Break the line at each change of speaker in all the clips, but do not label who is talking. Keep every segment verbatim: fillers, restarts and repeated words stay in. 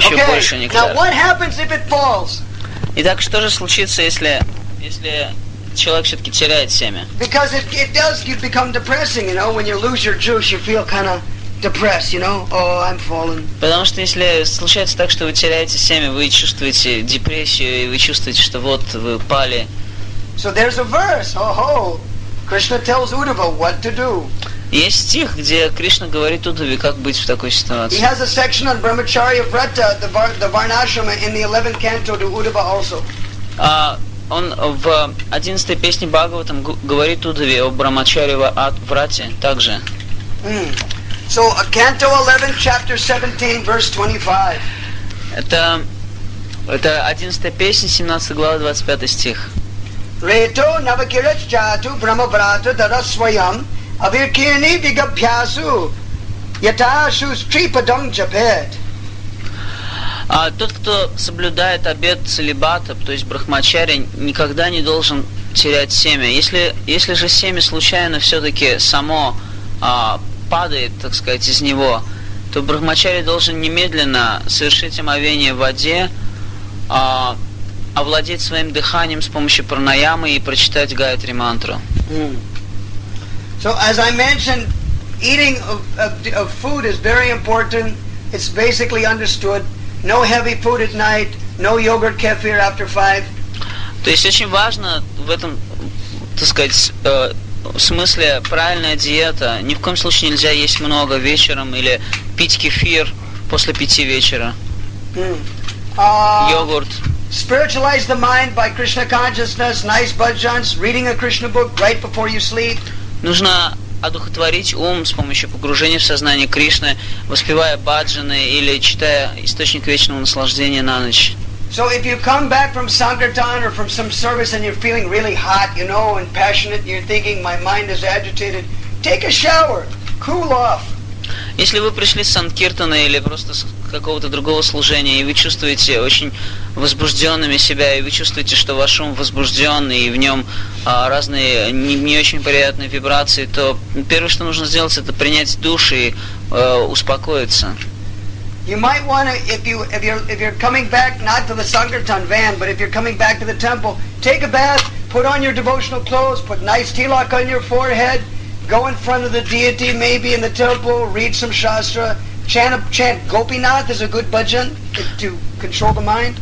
еще
okay.
больше
Now
нектара.
what happens if it falls?
Итак, что же случится, если, если человек все-таки теряет семя?
Because it, it does you become depressing, you know, when you lose your juice, you feel kind of depressed, you know, oh, I'm fallen.
Потому что если случается так, что вы теряете семя, вы чувствуете депрессию, и вы чувствуете, что вот вы пали.
So there's a verse, oh ho, Krishna tells Uddhava what to do.
Есть стих, где Кришна говорит Уддаве, как быть в такой
He
ситуации.
has a section on Brahmacharya Vrata, the, var, the Varnashrama, in the eleventh canto to Uddhava also.
А, он в одиннадцатой песне Бхагаватам г- говорит Уддаве о Брамачаре Врате также.
Mm. So, uh, canto eleven, chapter seventeen, verse twenty-five.
Это, это одиннадцатая песня, семнадцатая глава, двадцать пятый стих.
Reto navakirat jatu brahmavrata daraswayam avirkirni vigabhyasu yatashu stripadam japet.
А тот, кто соблюдает обет целибата, то есть брахмачарья, никогда не должен терять семя. Если, если же семя случайно все-таки само а, падает, так сказать, из него, то брахмачарья должен немедленно совершить омовение в воде, а, овладеть своим дыханием с помощью пранаямы и прочитать Гайатри мантру.
Mm. So, as I mentioned, eating of, of, of food is very important. It's basically understood. No heavy food at night, no yogurt kefir after five.
То есть очень важно в этом, так сказать, э, смысле правильная диета. Ни в коем случае нельзя есть много вечером или пить кефир после пяти вечера.
Mm. Uh,
Йогурт.
Spiritualize the mind by Krishna consciousness, nice bhajans, reading a Krishna book right before you sleep.
Нужно одухотворить ум с помощью погружения в сознание Кришны, воспевая баджаны или читая источник вечного наслаждения на ночь.
So if you come back from Sankirtan or from some service and you're feeling really hot, you know, and passionate, and you're thinking my mind is agitated, take a shower, cool off.
Если вы пришли с Санкиртана или просто с какого-то другого служения, и вы чувствуете очень возбужденными себя, и вы чувствуете, что ваш ум возбужден, и в нем а, разные не, не очень приятные вибрации, то первое, что нужно сделать, это принять душ и а, успокоиться.
You might want to, if you if you're if you're coming back not to the Sankirtan van, but if you're coming back to the temple, take a bath, put on your devotional clothes, put nice tilak on your forehead, go in front of the deity, maybe in the temple, read some shastra, chant a, chant Gopinath is a good bhajan to control the mind.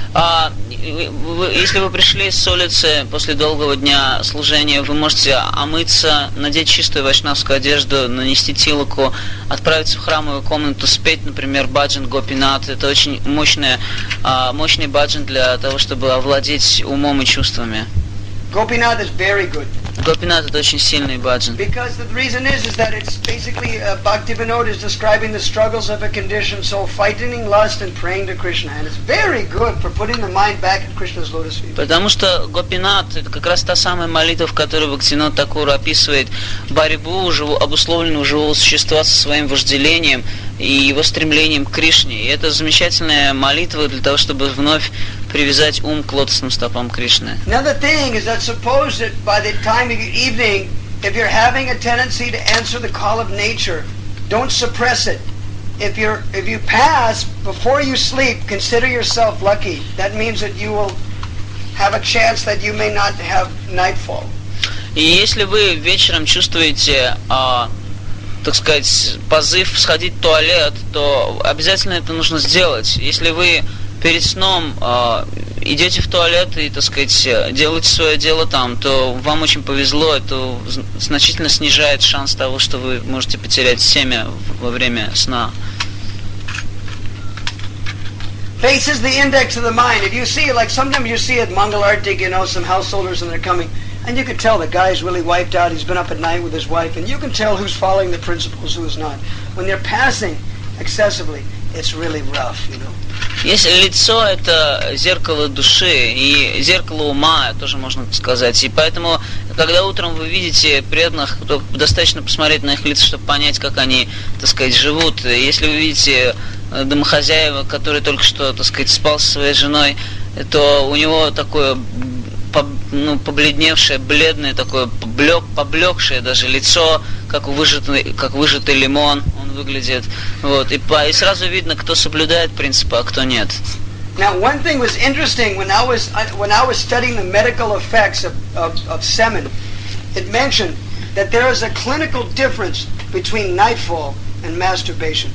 А, вы, если вы пришли с улицы после долгого дня служения, вы можете омыться, надеть чистую вайшнавскую одежду, нанести тилаку, отправиться в храмовую комнату, спеть, например, баджан Гопинат. Это очень мощный, а, мощный баджан для того, чтобы овладеть умом и чувствами.
Gopinath is very good.
Гопинат это очень сильный баджан.
Because the reason is is that it's basically uh, Bhakti Vinod is describing the struggles of a conditioned soul, fighting lust and praying to Krishna, and it's very good for putting the mind back at Krishna's lotus feet.
Потому что Гопинат это как раз та самая молитва, в которой Бхактивинод Такур описывает борьбу живу, обусловленного живого существа со своим вожделением и его стремлением к Кришне. И это замечательная молитва для того, чтобы вновь привязать ум к лотосным стопам Кришны.
Another thing is that suppose that by the time of your evening, if you're having a tendency to answer the call of nature, don't suppress it. If you're if you pass before you sleep, consider yourself lucky. That means that you will have a chance that you may not have nightfall.
И если вы вечером чувствуете, а, так сказать, позыв сходить в туалет, то обязательно это нужно сделать. Если вы перед сном э, идете в туалет и, так сказать, делаете свое дело там, то вам очень повезло, это значительно снижает шанс того, что вы можете потерять семя во время сна.
Face is the index of the mind. If you see, like sometimes you see at Mangalartik, you know, some householders and they're coming, and you can tell the guy's really wiped out, he's been up at night with his wife, and you can tell who's following the principles, who is not. When they're passing excessively, it's really rough, you know.
Если лицо это зеркало души и зеркало ума, тоже можно сказать. И поэтому, когда утром вы видите преданных, то достаточно посмотреть на их лица, чтобы понять, как они, так сказать, живут. Если вы видите домохозяева, который только что, так сказать, спал со своей женой, то у него такое, ну, побледневшее, бледное, такое поблек, поблекшее даже лицо, как выжатый, как выжатый лимон. Он выглядит. Вот, и, по, и сразу видно, кто соблюдает принципы, а кто нет.
Now, one thing was interesting when I was when I was studying the medical effects of, of, of semen. It mentioned that there is a clinical difference between nightfall and masturbation.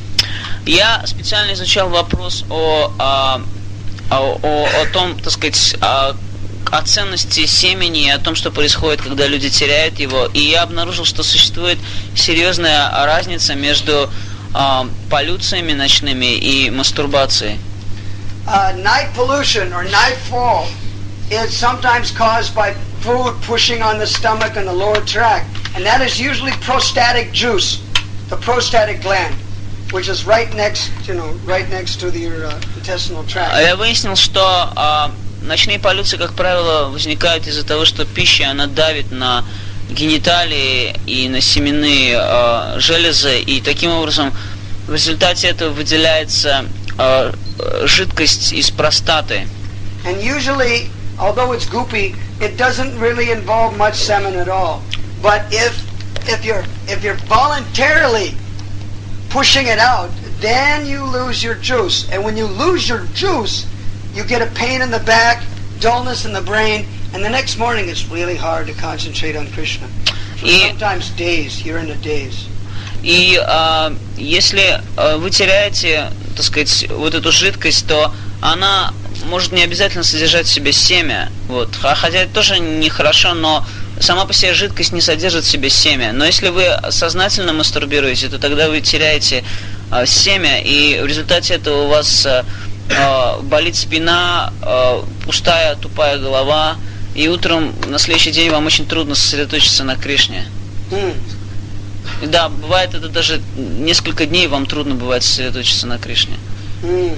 Я специально изучал вопрос о, о, о, о том, так сказать, о, о ценности семени и о том, что происходит, когда люди теряют его. И я обнаружил, что существует серьезная разница между э, полюциями ночными и мастурбацией.
Uh, night pollution or nightfall is sometimes caused by food pushing on the stomach and the lower tract, and that is usually prostatic juice, the prostatic gland, which is right next, you know, right next to your uh, intestinal tract.
Я выяснил, что э, ночные полюции, как правило, возникают из-за того, что пища, она давит на гениталии и на семенные э, железы, и таким образом в результате этого выделяется э, жидкость из простаты.
And usually, although it's goopy, it doesn't really involve much semen at all. But if if you're if you're voluntarily pushing it out, then you lose your juice. And when you lose your juice, you get a pain in the back, dullness in the brain, and the next morning it's really hard to concentrate on Krishna. For
И,
sometimes days, you're in a daze.
И э, если э, вы теряете, так сказать, вот эту жидкость, то она может не обязательно содержать в себе семя. Вот. Хотя это тоже нехорошо, но сама по себе жидкость не содержит в себе семя. Но если вы сознательно мастурбируете, то тогда вы теряете э, семя, и в результате этого у вас э, э, болит спина, э, пустая, тупая голова, и утром на следующий день вам очень трудно сосредоточиться на Кришне.
Mm.
Да, бывает это даже несколько дней вам трудно бывает сосредоточиться на Кришне.
Mm.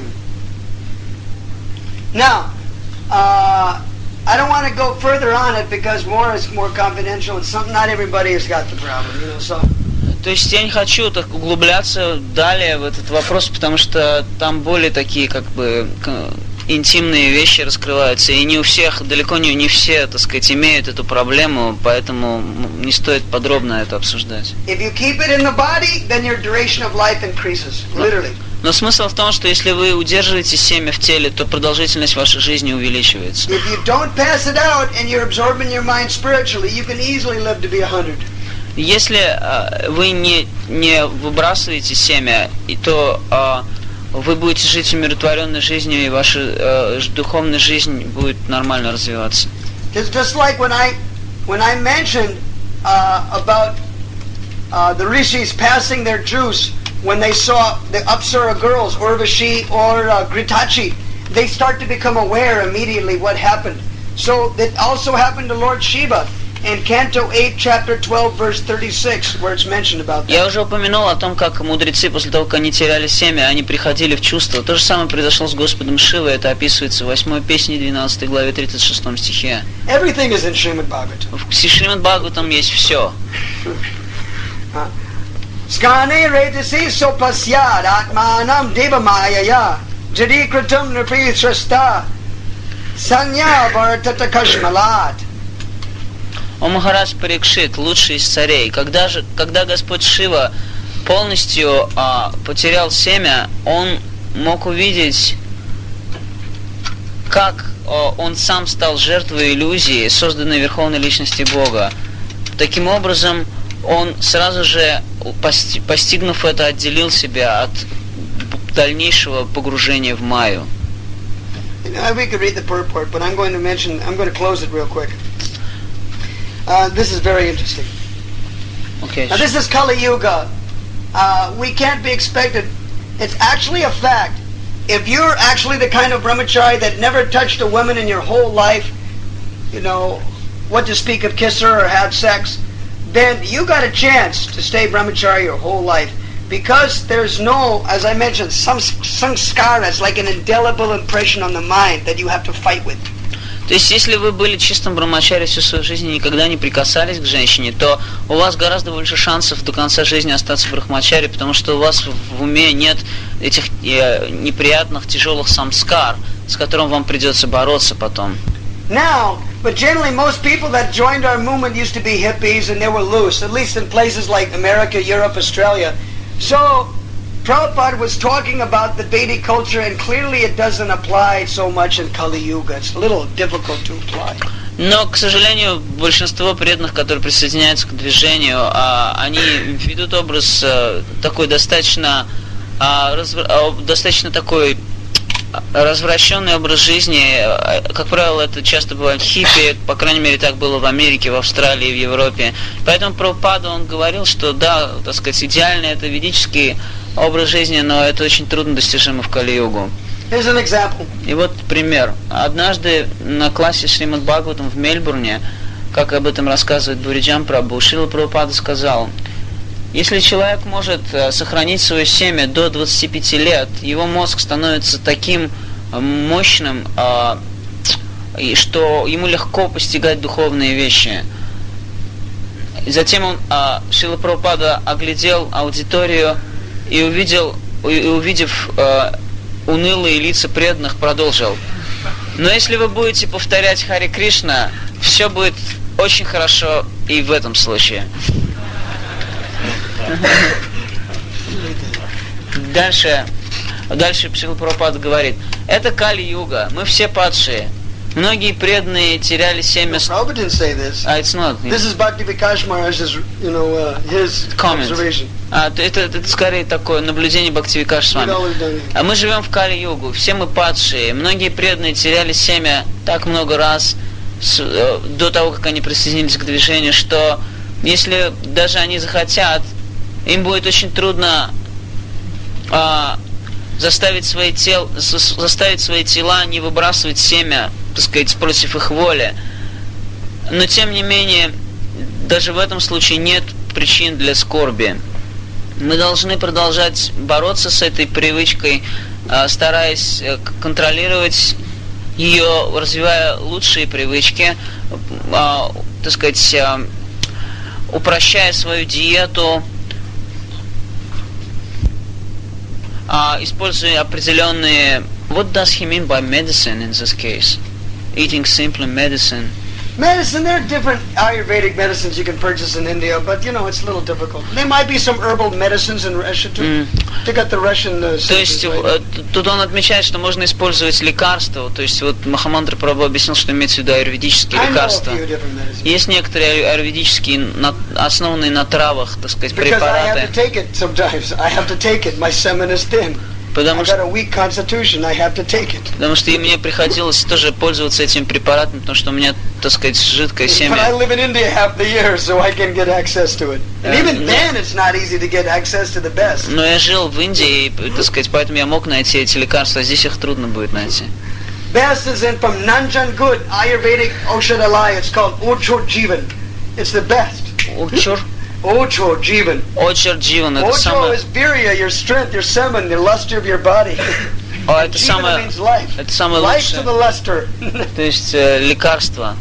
Now, uh, I don't want to go further on it because more is more confidential and some, not everybody has got the problem, you know, so.
То есть я не хочу так углубляться далее в этот вопрос, потому что там более такие как бы интимные вещи раскрываются, и не у всех, далеко не, не все, так сказать, имеют эту проблему, поэтому не стоит подробно это обсуждать.
If you keep it in the body, then your duration of life increases, literally.
Но смысл в том, что если вы удерживаете семя в теле, то продолжительность вашей жизни увеличивается.
If you don't pass it out and you're absorbing your mind spiritually, you can easily live to be a hundred.
Если э, вы не, не выбрасываете семя, и то э, вы будете жить умиротворенной жизнью, и ваша э, духовная жизнь будет нормально развиваться.
It's just like when I when I mentioned uh, about uh, the rishis passing their juice when they saw the Apsara girls, Urvashi or uh, Gritachi, they start to become aware immediately what happened. So that also happened to Lord Shiva in Canto eight, Chapter twelve, verse thirty-six, where it's mentioned about that.
Я уже упомянул о том, как мудрецы после того, как они теряли семя, они приходили в чувство. То же самое произошло с Господом Шивой, это описывается в восьмой песне, двенадцатой главе, тридцать шестом стихе.
Everything is in Srimad Bhagavatam.
В Шримад Бхагаватам есть все.
Skane redisi sopasyad atmanam devamayaya jadikritam nripithrasta sanya bharatata kashmalat.
О Махарадж Парикшит, лучший из царей, когда же, когда Господь Шива полностью а, потерял семя, он мог увидеть, как а, он сам стал жертвой иллюзии, созданной Верховной Личности Бога. Таким образом, он сразу же, постигнув это, отделил себя от дальнейшего погружения в Майю.
We could read the purport, but I'm going to mention, I'm going to close it real quick. Uh, this is very interesting.
Okay.
Now this is Kali Yuga. Uh, we can't be expected. It's actually a fact. If you're actually the kind of brahmachari that never touched a woman in your whole life, you know, what to speak of kiss her or have sex, then you got a chance to stay brahmachari your whole life. Because there's no, as I mentioned, some sanskara, it's like an indelible impression on the mind that you have to fight with.
То есть, если вы были чистым брамачари всю свою жизнь и никогда не прикасались к женщине, то у вас гораздо больше шансов до конца жизни остаться брахмачари, потому что у вас в уме нет этих э, неприятных, тяжелых самскар, с которым вам придется бороться потом.
Now, but generally most people that joined our movement used to be hippies and they were loose, at least in places like America, Europe, Australia. So, Prabhupada was talking about the Vedic culture, and clearly it doesn't apply so much in Kali Yuga. It's a little difficult to apply.
Но, к сожалению, большинство преданных, которые присоединяются к движению, они ведут образ такой достаточно, достаточно такой развращенный образ жизни. Как правило, это часто бывает хиппи, по крайней мере, так было в Америке, в Австралии, в Европе. Поэтому Прабхупада, он говорил, что да, так сказать, идеальный это ведический образ жизни, но это очень трудно достижимо в Кали-югу.
Here's an example.
И вот пример. Однажды на классе Шримад Бхагаватам в Мельбурне, как об этом рассказывает Буриджан Прабху, Шрила Прабхупада сказал: если человек может сохранить свое семя до двадцати пяти лет, его мозг становится таким мощным, что ему легко постигать духовные вещи. И затем он, Шрила Прабхупада, оглядел аудиторию и увидел, и увидев унылые лица преданных, продолжил: но если вы будете повторять Харе Кришна, все будет очень хорошо и в этом случае. Дальше, дальше Шрила Прабхупада говорит: это Кали-юга, мы все падшие. Многие преданные теряли семя.
No, Prabhupada didn't say this.
Ah, it's not.
This is Bhakti Vikash Maharaj's, you know, uh, his
Comment.
observation.
А, это, это, это скорее такое наблюдение Бхактивикаш с вами. А мы живем в Кали-югу, все мы падшие. Многие преданные теряли семя так много раз с, э, до того, как они присоединились к движению, что если даже они захотят, им будет очень трудно а, заставить свои тел, заставить свои тела не выбрасывать семя, так сказать, против их воли. Но тем не менее, даже в этом случае нет причин для скорби. Мы должны продолжать бороться с этой привычкой, стараясь контролировать ее, развивая лучшие привычки, так сказать, упрощая свою диету, используя определенные... What does he mean by medicine in this case? Eating simply medicine.
Medicine, there are different Ayurvedic medicines you can purchase in India, but you know, it's a little difficult. There might be some herbal medicines in Russia too. Mm. To get the Russian uh,
то есть, right? Тут он отмечает, что можно использовать лекарства. То есть, вот Махамантра Прабху объяснил, что имеется в виду аюрведические
I
лекарства. Есть некоторые аюрведические, на, основанные на травах, так сказать,
Because
препараты.
I have to take it sometimes. I have to take it. My semen is thin.
Потому что,
потому
что и мне приходилось тоже пользоваться этим препаратом, потому что у меня, так сказать, жидкое семя. Но я жил в Индии, и, так сказать, поэтому я мог найти эти лекарства, а здесь их трудно будет найти.
Best is in from Nanjangud Ayurvedic Oshadalaya. It's called Ochor Jivan. It's the best.
Ochor?
Ocho Jivan.
Ochor Jivan. Это
Ocho is virya, your strength, your semen, the luster of your body.
О, это самое, это самое лучшее.
Life to the luster.
То есть э, лекарство.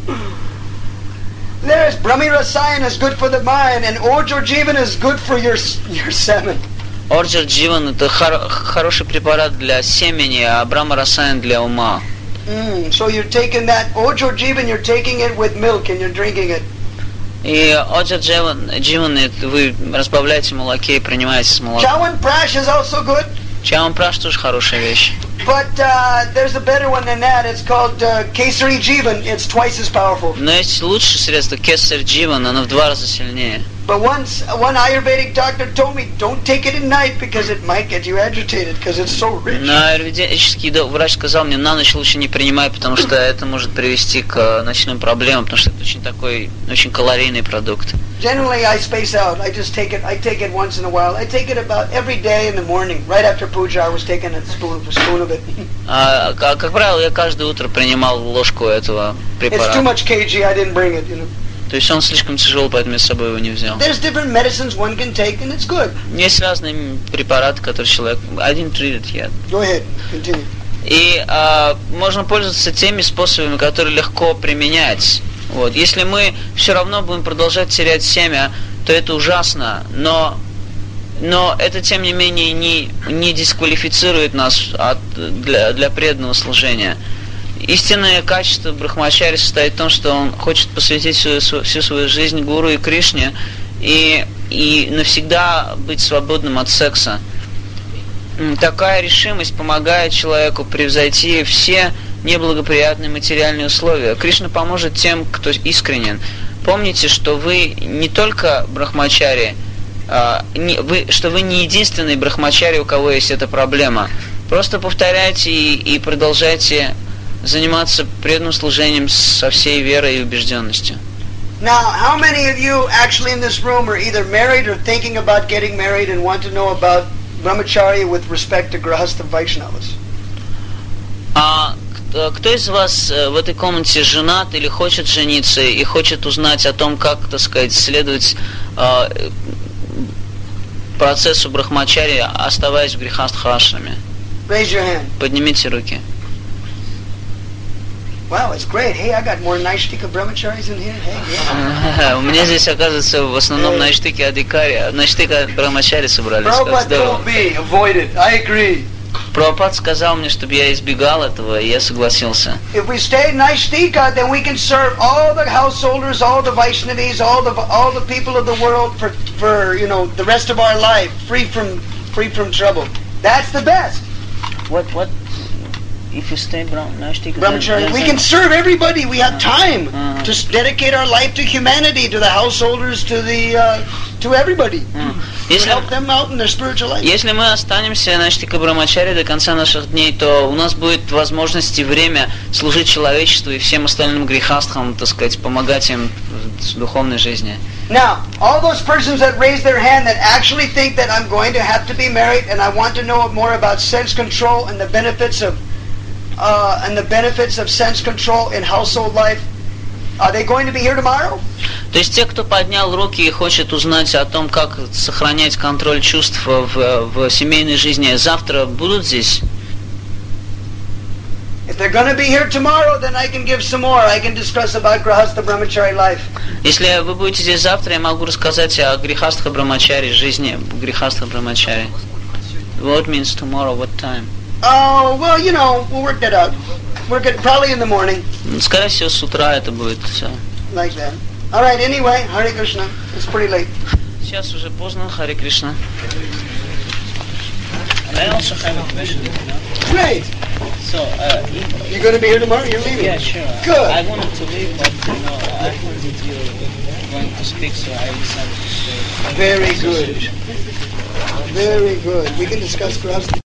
There's Brahmi Rasayan is good for the mind, and Ocho Jivan is good for your your semen.
Orchor Jivan это хор- хороший препарат для семени, а Брахма Расаян для ума.
Mm, so you're taking that Ocho Jivan, you're taking it with milk and you're drinking it.
И Оджар Дживан вы разбавляете в молоке и принимаете с молоком.
Chawan Prash is also good.
Chawan Prash тоже хорошая вещь.
But uh, there's a better one than that. It's called uh, Kesari Jivan. It's twice as powerful.
Но есть лучшее средство Kesari Jivan, оно в два раза сильнее.
But once one Ayurvedic doctor told me, don't take it at night because it might get you agitated because it's so rich.
Но аюрведический врач сказал мне, на ночь лучше не принимай, потому что это может привести к ночным проблемам, потому что это очень такой, очень калорийный продукт.
Generally, I space out. I just take it. I take it once in a while. I take it about every day in the morning, right after puja. I was taking a spoon, a spoon of it.
А, как правило, я каждое утро принимал ложку этого препарата.
It's too much kg. I didn't bring it, you know.
То есть он слишком тяжелый, поэтому я с собой его не взял.
There's different medicines one can take, and it's good.
Есть разные препараты, которые человек... Один treated яд.
Go ahead, continue.
И а, можно пользоваться теми способами, которые легко применять. Вот. Если мы все равно будем продолжать терять семя, то это ужасно, но, но это, тем не менее, не, не дисквалифицирует нас от, для, для преданного служения. Истинное качество брахмачари состоит в том, что он хочет посвятить всю, всю свою жизнь гуру и Кришне и, и навсегда быть свободным от секса. Такая решимость помогает человеку превзойти все неблагоприятные материальные условия. Кришна поможет тем, кто искренен. Помните, что вы не только брахмачари, а, не, вы, что вы не единственный брахмачари, у кого есть эта проблема. Просто повторяйте и, и продолжайте заниматься преданным служением со всей верой и убежденностью.
Now, how many of you actually in this room are either married or thinking about getting married and want to know about brahmacharya with respect to grahastha Vaishnavas?
А кто из вас в этой комнате женат или хочет жениться и хочет узнать о том, как, так сказать, следовать э, процессу брахмачари, оставаясь в грехастха-ашраме?
Raise your hand.
Поднимите руки.
Wow, it's great. Hey, I got more Naishtika brahmacharis in here. Hey, yeah.
У меня здесь, оказывается, в основном Наиштики Адикари, Наиштика брахмачари собрались.
Prabhupada told me, avoid it. I agree.
Прабхупад сказал мне, чтобы я избегал этого, и я согласился.
If we stay Naishtika, then we can serve all the householders, all the Vaishnavis, all the all the people of the world for for you know the rest of our life, free from free from trouble. That's the best.
What what? If you stay Naishtika,
brahmacharya, we can serve everybody. We have time uh-huh. to dedicate our life to humanity, to the householders, to the uh, to everybody. Uh-huh. Если, help them out in their spiritual life.
Если мы останемся Наиштика брахмачари до конца наших дней, то у нас будет возможность и время служить человечеству и всем остальным грехастхам, так сказать, помогать им в духовной жизни.
Now, all those persons that raise their hand that actually think that I'm going to have to be married and I want to know more about sense control and the benefits of Uh, and the benefits of sense control in household life, are they going to be here tomorrow?
То есть те, кто поднял руки и хочет узнать о том, как сохранять контроль чувств в, в семейной жизни, завтра будут здесь?
If they're going to be here tomorrow, then I can give some more. I can discuss about grahastha brahmachari life.
Если вы будете здесь завтра, я могу рассказать о грехастха брахмачари, жизни грехастха брахмачари. What means tomorrow? What time?
Oh, well, you know, we'll work that out. We're good, probably in the morning.
Скорее всего, с утра это будет все.
Like that. All right, anyway, Hare Krishna. It's pretty late.
Сейчас уже поздно, Харе Кришна. I also have a question.
Great.
So, uh,
you're going to be here tomorrow? You're leaving?
Yeah, sure.
Good.
I wanted to leave, but, you know, I heard that you were going to speak, so I decided to stay.
Very good. Very good. We can discuss grahastha.